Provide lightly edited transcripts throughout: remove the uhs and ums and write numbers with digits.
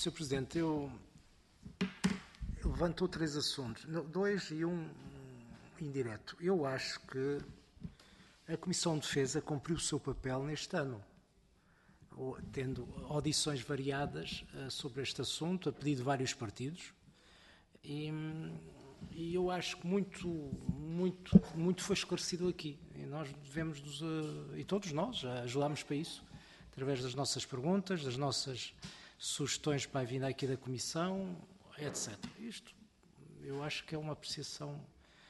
Sr. Presidente, eu levantou 3 assuntos, 2 e um indireto. Eu acho que a Comissão de Defesa cumpriu o seu papel neste ano, tendo audições variadas sobre este assunto, a pedido de vários partidos, e eu acho que muito foi esclarecido aqui. E nós devemos, e todos nós, ajudámos para isso, através das nossas perguntas, das nossas sugestões para a vinda aqui da Comissão, etc. Isto, eu acho que é uma apreciação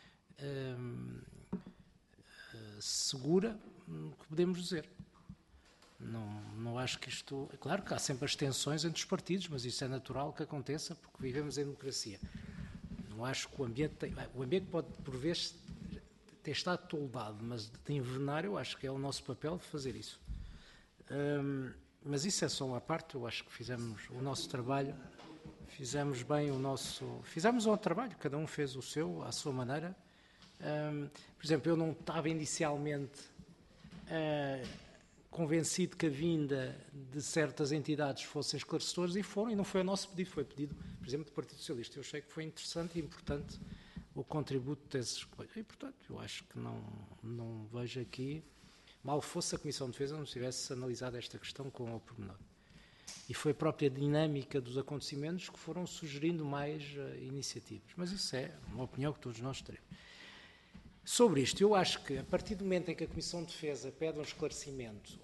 segura que podemos dizer. Não acho que isto... É claro que há sempre as tensões entre os partidos, mas isso é natural que aconteça, porque vivemos em democracia. Não acho que o ambiente pode, por vezes, ter estado toldado, mas de envenenar, eu acho que é o nosso papel de fazer isso. Mas isso é só uma parte. Eu acho que fizemos o nosso trabalho, fizemos bem o nosso... Fizemos o trabalho, cada um fez o seu, à sua maneira. Por exemplo, eu não estava inicialmente convencido que a vinda de certas entidades fossem esclarecedoras, e foram, e não foi o nosso pedido, foi pedido, por exemplo, do Partido Socialista. Eu achei que foi interessante e importante o contributo desses coisas. E, portanto, eu acho que não vejo aqui, mal fosse a Comissão de Defesa, não tivesse analisado esta questão com o pormenor. E foi a própria dinâmica dos acontecimentos que foram sugerindo mais iniciativas. Mas isso é uma opinião que todos nós teremos. Sobre isto, eu acho que, a partir do momento em que a Comissão de Defesa pede um esclarecimento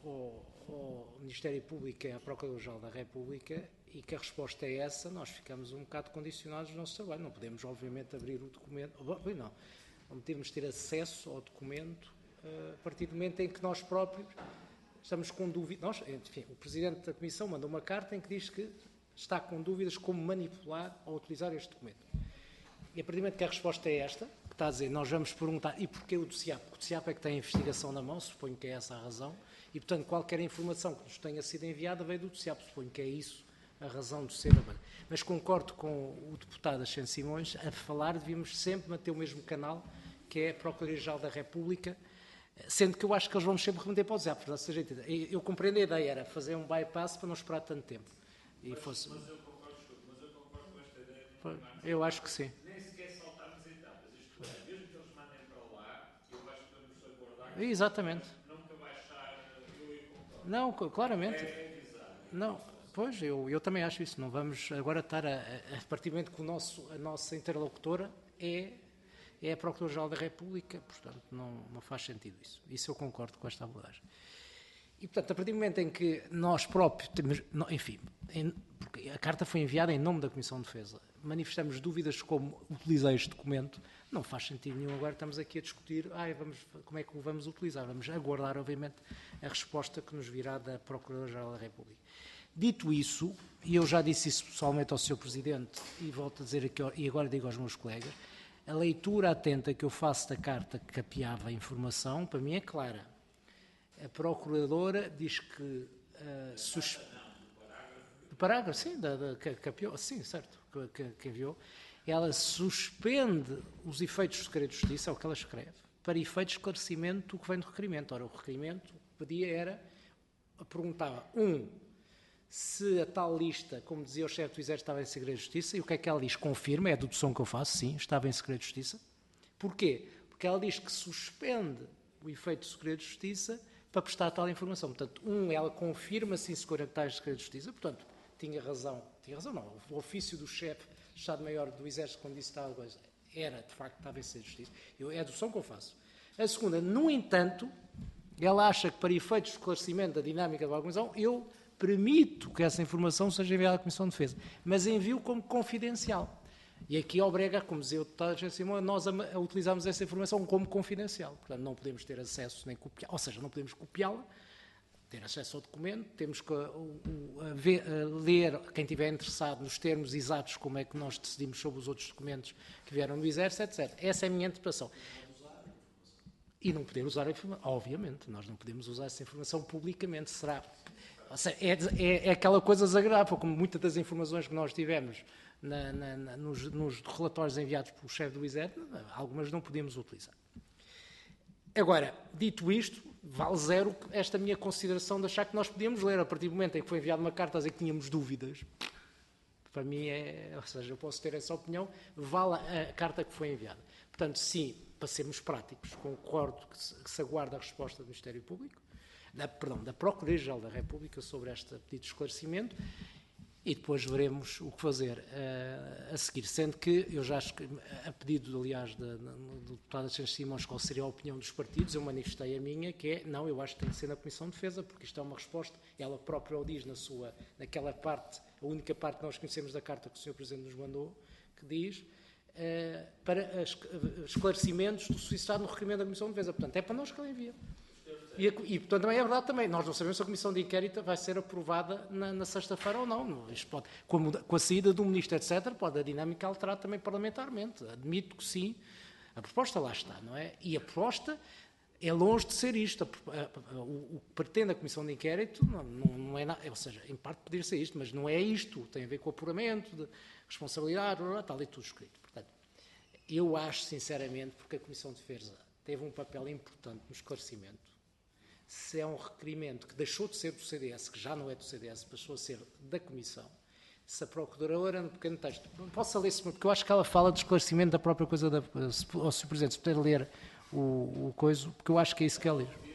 ao Ministério Público e à Procuradoria-Geral da República, e que a resposta é essa, nós ficamos um bocado condicionados no nosso trabalho. Não podemos, obviamente, abrir o documento... Não podemos ter acesso ao documento a partir do momento em que nós próprios estamos com dúvidas. Enfim, o Presidente da Comissão mandou uma carta em que diz que está com dúvidas como manipular ou utilizar este documento. E a partir do momento que a resposta é esta, que está a dizer, nós vamos perguntar, e porquê o DCIAP? Porque o DCIAP é que tem a investigação na mão, suponho que é essa a razão, e, portanto, qualquer informação que nos tenha sido enviada veio do DCIAP, suponho que é isso a razão de ser. Mas concordo com o deputado Ascenso Simões a falar, devíamos sempre manter o mesmo canal, que é a Procuradoria-Geral da República, sendo que eu acho que eles vão sempre remeter para o DCIAP. Eu compreendo a ideia, era fazer um bypass para não esperar tanto tempo. Mas eu concordo com esta ideia. Eu acho que sim. Nem sequer saltarmos etapas. Isto é, mesmo que eles mandem para lá, eu acho que podemos aguardar. Exatamente. Nunca baixar, eu concordo. Não, claramente. É avisar. Não, pois, eu também acho isso. Não vamos agora estar a partir do momento que a nossa interlocutora é a Procuradoria-Geral da República, portanto, não faz sentido isso. Isso eu concordo com esta abordagem. E, portanto, a partir do momento em que nós próprios temos, enfim, porque a carta foi enviada em nome da Comissão de Defesa, manifestamos dúvidas como utilizar este documento, não faz sentido nenhum agora estamos aqui a discutir como é que o vamos utilizar. Vamos aguardar, obviamente, a resposta que nos virá da Procuradoria-Geral da República. Dito isso, e eu já disse isso pessoalmente ao Sr. Presidente, e volto a dizer aqui, e agora digo aos meus colegas, a leitura atenta que eu faço da carta que capeava a informação, para mim é clara. A Procuradora diz que... do parágrafo, sim, que capeou, sim, certo, que enviou, ela suspende os efeitos do segredo de justiça, é o que ela escreve, para efeitos de esclarecimento do que vem do requerimento. Ora, o requerimento que pedia era, perguntava, se a tal lista, como dizia o chefe do Exército, estava em segredo de justiça, e o que é que ela diz? Confirma, é a dedução que eu faço, sim, estava em segredo de justiça. Porquê? Porque ela diz que suspende o efeito do segredo de justiça para prestar tal informação. Portanto, ela confirma, sim, se está em segredo de justiça, portanto, tinha razão não, o ofício do chefe de Estado-Maior do Exército, quando disse tal coisa, era, de facto, estava em segredo de justiça. É a dedução que eu faço. A segunda, no entanto, ela acha que para efeitos de esclarecimento da dinâmica da organização, eu permito que essa informação seja enviada à Comissão de Defesa, mas envio como confidencial. E aqui obriga, como dizia o deputado Ascenso Simões, nós a utilizarmos essa informação como confidencial. Portanto, não podemos ter acesso nem copiar, ou seja, não podemos copiá-la, ter acesso ao documento, temos que ler, quem estiver interessado, nos termos exatos como é que nós decidimos sobre os outros documentos que vieram do Exército, etc. Essa é a minha interpretação. E não poder usar a informação, obviamente, nós não podemos usar essa informação publicamente, será... Ou seja, é aquela coisa desagradável, como muitas das informações que nós tivemos nos relatórios enviados pelo chefe do Exército, algumas não podemos utilizar. Agora, dito isto, vale zero esta minha consideração de achar que nós podíamos ler, a partir do momento em que foi enviada uma carta a dizer que tínhamos dúvidas. para mim ou seja, eu posso ter essa opinião, vale a carta que foi enviada. Portanto, sim, para sermos práticos, concordo que se aguarda a resposta do Ministério Público, da Procuradoria-Geral da República sobre este pedido de esclarecimento, e depois veremos o que fazer a seguir, sendo que eu já acho que, a pedido, aliás, do deputado Alexandre Simões, qual seria a opinião dos partidos, eu manifestei a minha, que é, não, eu acho que tem que ser na Comissão de Defesa, porque isto é uma resposta, ela própria o diz naquela parte, a única parte que nós conhecemos da carta que o Sr. Presidente nos mandou, que diz para esclarecimentos do suscitado no requerimento da Comissão de Defesa. Portanto, é para nós que ela envia. E, portanto, também é verdade também. Nós não sabemos se a Comissão de Inquérito vai ser aprovada na sexta-feira ou não. Isto pode, com a saída do Ministro, etc., pode a dinâmica alterar também parlamentarmente. Admito que sim. A proposta lá está, não é? E a proposta é longe de ser isto. O que pretende a Comissão de Inquérito não é nada. Ou seja, em parte poderia ser isto, mas não é isto. Tem a ver com o apuramento, de responsabilidade, está ali tudo escrito. Portanto, eu acho, sinceramente, porque a Comissão de Defesa teve um papel importante no esclarecimento. Se é um requerimento que deixou de ser do CDS, que já não é do CDS, passou a ser da Comissão, se a Procuradora, no pequeno texto, posso ler, porque eu acho que ela fala de esclarecimento da própria coisa, ao Sr. Presidente, se puder ler o coisa, porque eu acho que é isso que ela lê.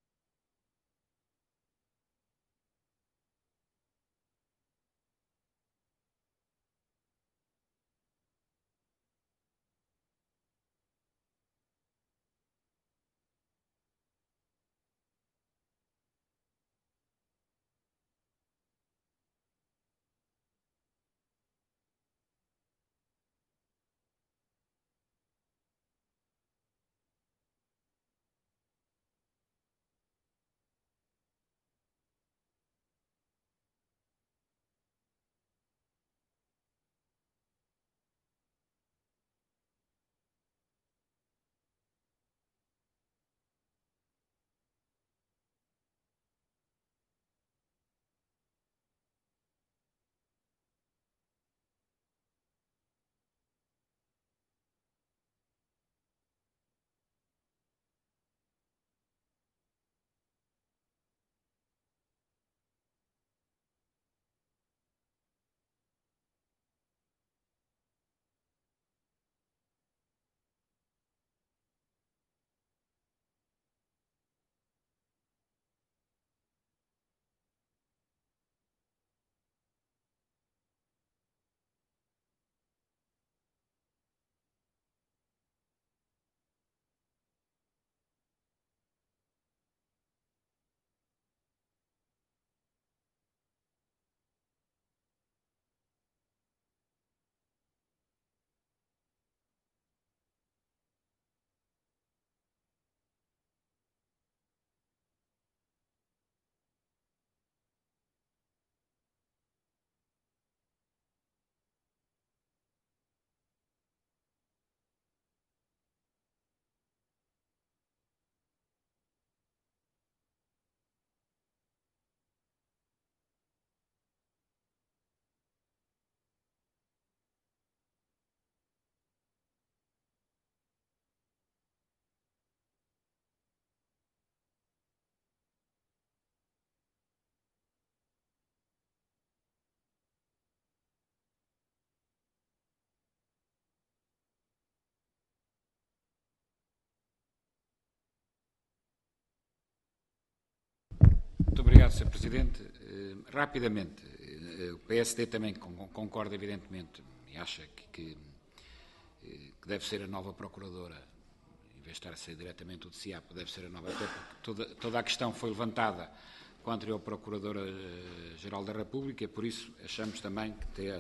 Muito obrigado, Sr. Presidente. Rapidamente, o PSD também concorda, evidentemente, e acha que deve ser a nova Procuradora, em vez de estar a ser diretamente o DCAP, deve ser a nova, até porque toda a questão foi levantada com a anterior Procuradora-Geral da República, e por isso achamos também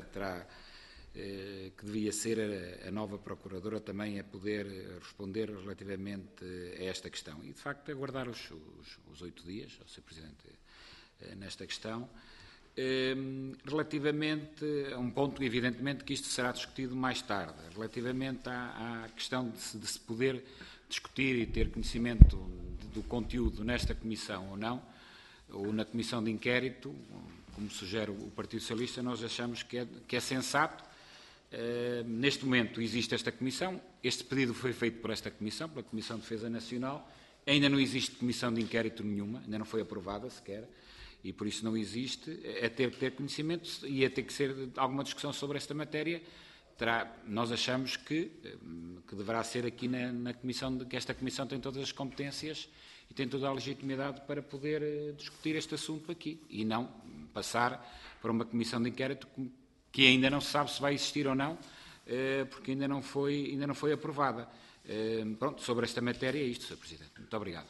que devia ser a nova Procuradora também a poder responder relativamente a esta questão. E, de facto, aguardar os 8 dias, ao Sr. Presidente, nesta questão. Relativamente a um ponto, evidentemente, que isto será discutido mais tarde, relativamente à questão de se poder discutir e ter conhecimento do conteúdo nesta Comissão ou não, ou na Comissão de Inquérito, como sugere o Partido Socialista, nós achamos que é sensato. Neste momento existe esta Comissão, este pedido foi feito por esta Comissão, pela Comissão de Defesa Nacional, ainda não existe Comissão de Inquérito nenhuma, ainda não foi aprovada sequer, e por isso não existe, é ter que ter conhecimento e é ter que ser alguma discussão sobre esta matéria. Nós achamos que deverá ser aqui na Comissão, que esta Comissão tem todas as competências e tem toda a legitimidade para poder discutir este assunto aqui e não passar para uma Comissão de Inquérito que ainda não se sabe se vai existir ou não, porque ainda não foi aprovada. Pronto, sobre esta matéria é isto, Sr. Presidente. Muito obrigado.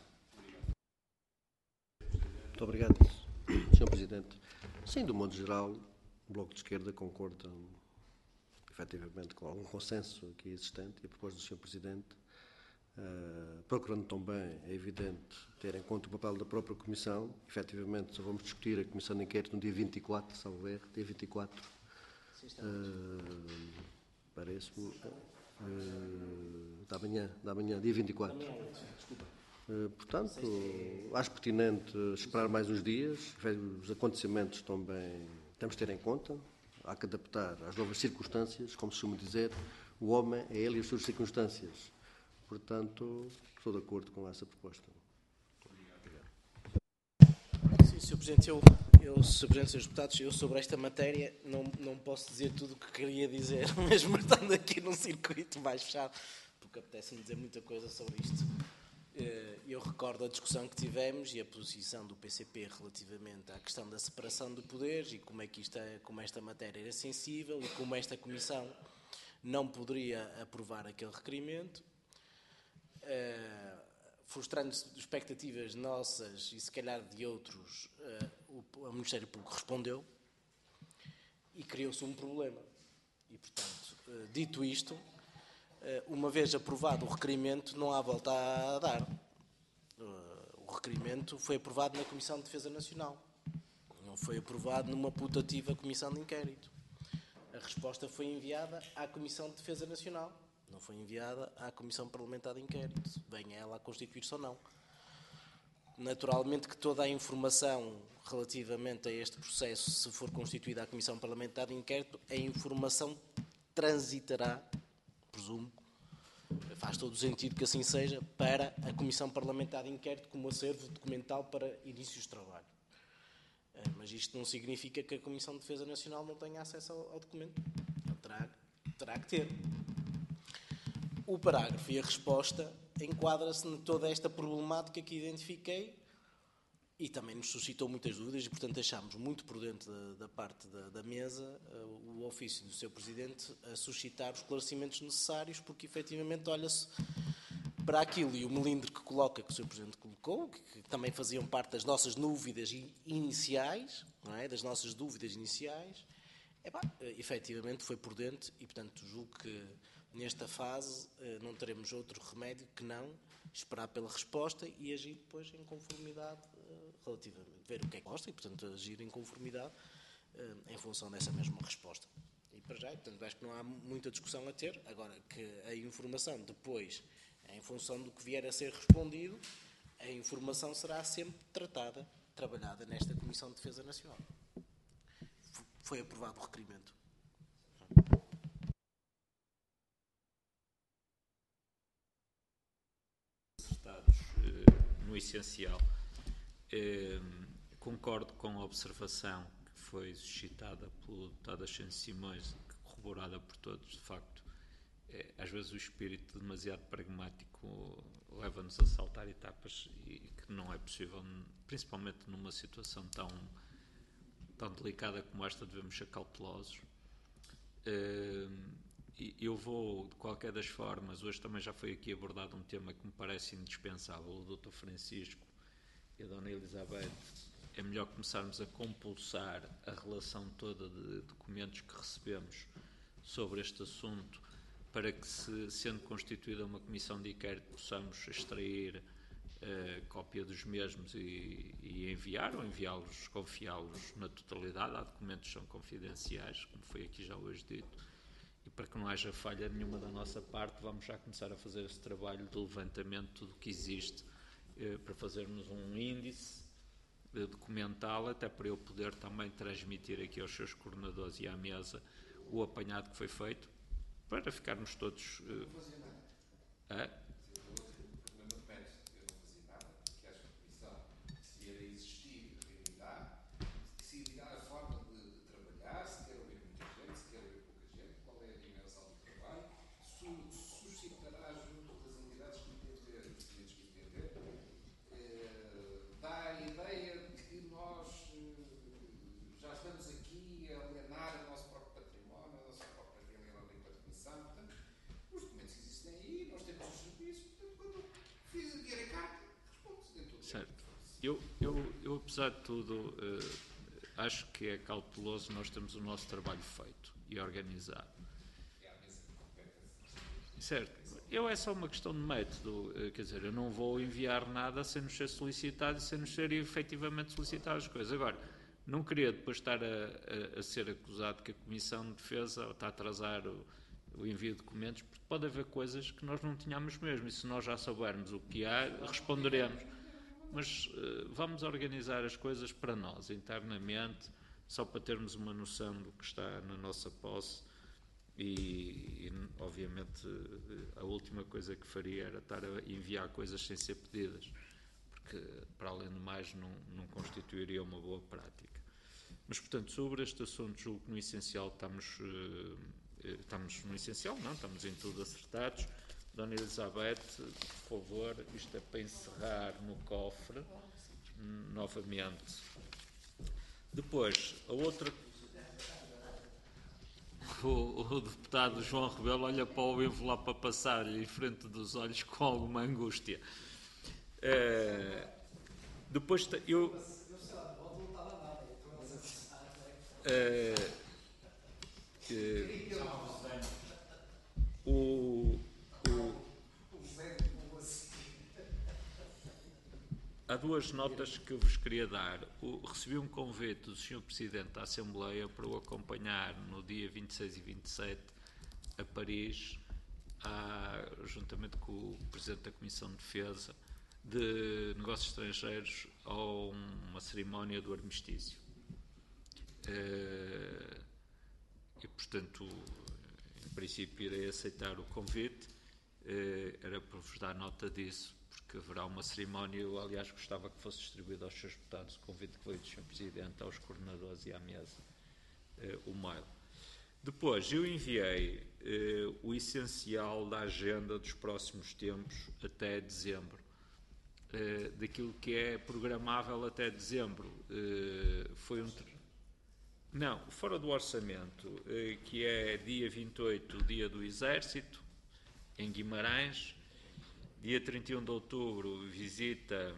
Muito obrigado, Sr. Presidente. Sim, do modo geral, o Bloco de Esquerda concorda efetivamente com algum consenso aqui existente e a proposta do Sr. Presidente, procurando também, é evidente, ter em conta o papel da própria Comissão. Efetivamente, só vamos discutir a Comissão de Inquérito no dia 24, salvo erro, dia 24. Parece-me. Da manhã, dia 24. Desculpa. Portanto, acho pertinente esperar mais uns dias. Os acontecimentos também temos de ter em conta. Há que adaptar às novas circunstâncias, como se costuma dizer, o homem é ele e as suas circunstâncias. Portanto, estou de acordo com essa proposta. Sim, Sr. Presidente, Sr. Presidente, Srs. Deputados, eu sobre esta matéria não posso dizer tudo o que queria dizer, mesmo estando aqui num circuito mais fechado, porque apetece-me dizer muita coisa sobre isto. Eu recordo a discussão que tivemos e a posição do PCP relativamente à questão da separação de poderes e como esta matéria era sensível e como esta Comissão não poderia aprovar aquele requerimento, frustrando expectativas nossas e se calhar de outros, o Ministério Público respondeu e criou-se um problema. E, portanto, dito isto, uma vez aprovado o requerimento, não há volta a dar. O requerimento foi aprovado na Comissão de Defesa Nacional. Não foi aprovado numa putativa Comissão de Inquérito. A resposta foi enviada à Comissão de Defesa Nacional. Não foi enviada à Comissão Parlamentar de Inquérito. Venha ela a constituir-se ou não. Naturalmente que toda a informação relativamente a este processo, se for constituída a Comissão Parlamentar de Inquérito, a informação transitará, presumo, faz todo o sentido que assim seja, para a Comissão Parlamentar de Inquérito como acervo documental para inícios de trabalho. Mas isto não significa que a Comissão de Defesa Nacional não tenha acesso ao documento. Terá que ter. O parágrafo e a resposta enquadra-se em toda esta problemática que identifiquei e também nos suscitou muitas dúvidas e, portanto, achámos muito prudente da parte da mesa o ofício do Sr. Presidente a suscitar os esclarecimentos necessários, porque, efetivamente, olha-se para aquilo e o melindre que coloca, que o Sr. Presidente colocou, que também faziam parte das nossas dúvidas iniciais, não é? Das nossas dúvidas iniciais, efetivamente foi prudente e, portanto, julgo que nesta fase não teremos outro remédio que não esperar pela resposta e agir depois em conformidade relativamente, ver o que é que gosta e, portanto, agir em conformidade em função dessa mesma resposta. E para já, portanto, acho que não há muita discussão a ter. Agora, que a informação depois, em função do que vier a ser respondido, a informação será sempre trabalhada nesta Comissão de Defesa Nacional. Foi aprovado o requerimento. No essencial, concordo com a observação que foi suscitada pelo deputado Ascenso Simões, corroborada por todos. De facto, às vezes o espírito demasiado pragmático leva-nos a saltar etapas e que não é possível, principalmente numa situação tão delicada como esta, devemos ser cautelosos. Eu vou, de qualquer das formas, hoje também já foi aqui abordado um tema que me parece indispensável, o Dr. Francisco e a Dona Elizabeth. É melhor começarmos a compulsar a relação toda de documentos que recebemos sobre este assunto, para que, sendo constituída uma comissão de inquérito, possamos extrair cópia dos mesmos e enviar, ou enviá-los, confiá-los na totalidade. Há documentos que são confidenciais, como foi aqui já hoje dito. E para que não haja falha nenhuma da nossa parte, vamos já começar a fazer esse trabalho de levantamento de tudo o que existe, para fazermos um índice documental, até para eu poder também transmitir aqui aos seus coordenadores e à mesa o apanhado que foi feito, para ficarmos todos... Eu, apesar de tudo, acho que é cauteloso nós termos o nosso trabalho feito e organizado. Certo. É só uma questão de método, quer dizer, eu não vou enviar nada sem nos ser solicitado e sem nos ser efetivamente solicitadas as coisas. Agora, não queria depois estar a ser acusado que a Comissão de Defesa está a atrasar o envio de documentos, porque pode haver coisas que nós não tínhamos mesmo, e se nós já soubermos o que há, responderemos. Mas vamos organizar as coisas para nós, internamente, só para termos uma noção do que está na nossa posse. E, obviamente, a última coisa que faria era estar a enviar coisas sem ser pedidas, porque, para além do mais, não constituiria uma boa prática. Mas, portanto, sobre este assunto, julgo que no essencial estamos no essencial, não, estamos em tudo acertados. Dona Elizabeth, por favor, isto é para encerrar no cofre, novamente. Depois, a outra... O deputado João Rebelo olha para o envelope a passar-lhe em frente dos olhos com alguma angústia. Depois eu... Há duas notas que eu vos queria dar. Recebi um convite do Sr. Presidente da Assembleia para o acompanhar no dia 26 e 27 a Paris, juntamente com o Presidente da Comissão de Defesa de Negócios Estrangeiros, a uma cerimónia do armistício. E, portanto, em princípio irei aceitar o convite. Era para vos dar nota disso, porque haverá uma cerimónia. Eu, aliás, gostava que fosse distribuído aos seus deputados o convite que veio do Sr. Presidente, aos coordenadores e à mesa, o mail. Depois, eu enviei o essencial da agenda dos próximos tempos até dezembro, daquilo que é programável até dezembro. Não, fora do orçamento, que é dia 28, o dia do Exército, em Guimarães. Dia 31 de outubro, visita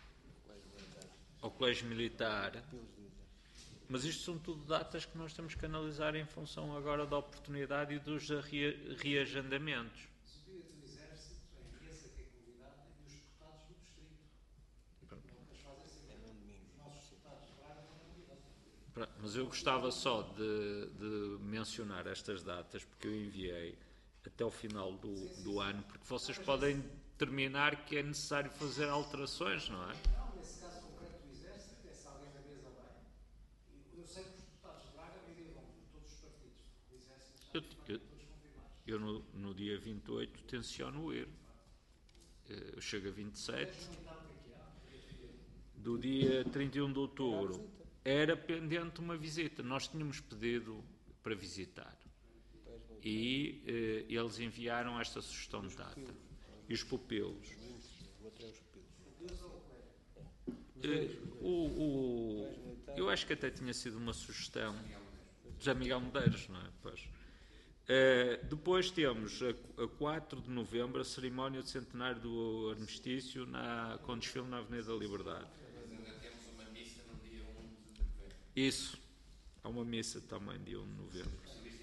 ao Colégio Militar. Mas isto são tudo datas que nós temos que analisar em função agora da oportunidade e dos reagendamentos. O dia do Exército é a mesa que é convidada e os deputados do distrito. Eles fazem sempre. Os nossos deputados de Braga são convidados. Mas eu gostava só de mencionar estas datas, porque eu enviei até o final do ano, porque vocês podem determinar que é necessário fazer alterações, não é? Não, nesse caso concreto do Exército, é se alguém da mesa vai. Eu sei que os deputados de Braga vão por todos os partidos. O Exército está todos confirmados. Eu no dia 28 tenciono ir. Eu chego a 27. Do dia 31 de outubro era pendente uma visita. Nós tínhamos pedido para visitar. E eles enviaram esta sugestão de data. E os pupilos. Eu acho que até tinha sido uma sugestão de José Miguel Medeiros, não é? Pois. Depois temos a 4 de novembro a cerimónia de centenário do armistício com desfile na Avenida da Liberdade. Mas ainda temos uma missa no dia 1 de novembro. Isso. Há uma missa também dia 1 de novembro.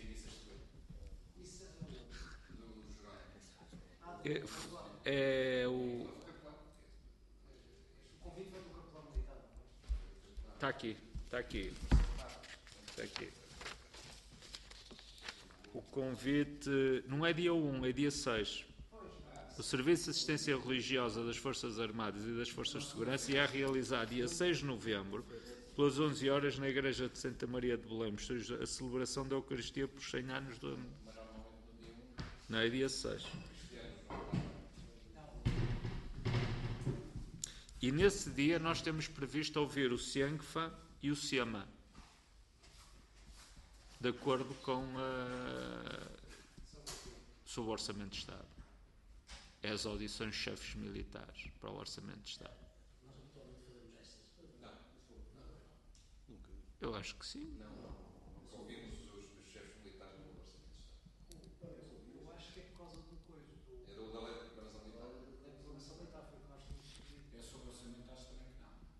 O convite foi do capelão militar, não é? Está aqui. O convite não é dia 1, é dia 6. O Serviço de Assistência Religiosa das Forças Armadas e das Forças de Segurança é realizado dia 6 de novembro, pelas 11 horas, na Igreja de Santa Maria de Belém, a celebração da Eucaristia por 100 anos do... Não, é dia 6. E nesse dia nós temos previsto ouvir o CIENGFA e o SEMA, de acordo com sobre o Orçamento de Estado. É as audições de chefes militares para o Orçamento de Estado. Eu acho que sim. Nunca ouvimos os chefes militares no Orçamento de Estado. Eu acho que é por causa do coisa. É da lei de preparação militar. Da preparação militar, foi o que nós tínhamos pedido. É sobre o orçamento, acho também que não.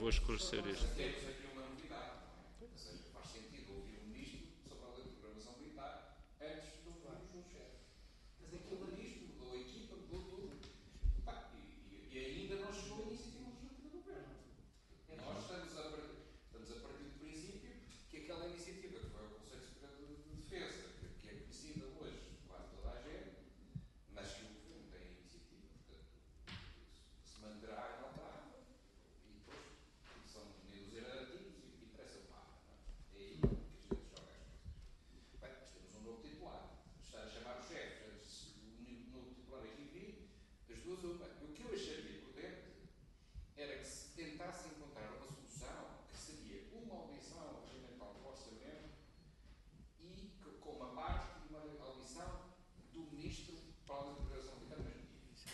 vou esclarecer isto. Temos aqui uma novidade, não é? Ou seja, faz sentido ouvir um ministro sobre a lei de programação militar antes de ouvirmos um chefe. Mas aquilo é isto, mudou a equipa, mudou tudo. Pá, e ainda não chegou a iniciativa legislativa do governo. Nós estamos a partir do princípio que aquela iniciativa que foi ao Conselho Superior de Defesa, que é conhecida hoje quase toda a gente, mas que o governo tem a iniciativa, portanto, se manterá e não terá. E depois são meio dúzia de artigos e interessa o mapa. É aí que a gente joga as coisas. Bem, mas temos um novo titular. Estar a chamar os chefes antes do novo titular aqui vir, das duas uma. O que eu acharia prudente era que se tentasse encontrar uma solução que seria uma audição regimental do orçamento e com uma parte de uma audição do ministro para a deliberação de cada dia.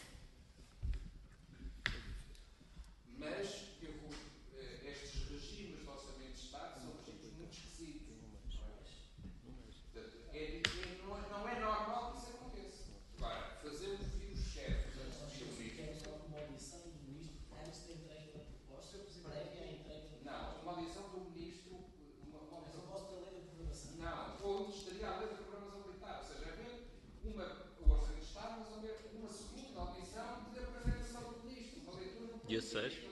Mas estes regimes de orçamento de Estado são regimes muito esquisitos. Portanto, não é normal que isso aconteça. Agora, fazermos vir os chefes antes de vir o ministro. Uma audição do ministro antes da entrega da proposta, prévia à entrega da proposta. Não, uma audição do ministro. Uma A audição. proposta da lei da programação. Não, onde estaria a lei da programação militar. Ou seja, haver o orçamento de Estado, mas haver uma segunda audição de apresentação do ministro. Uma leitura do Dia 6.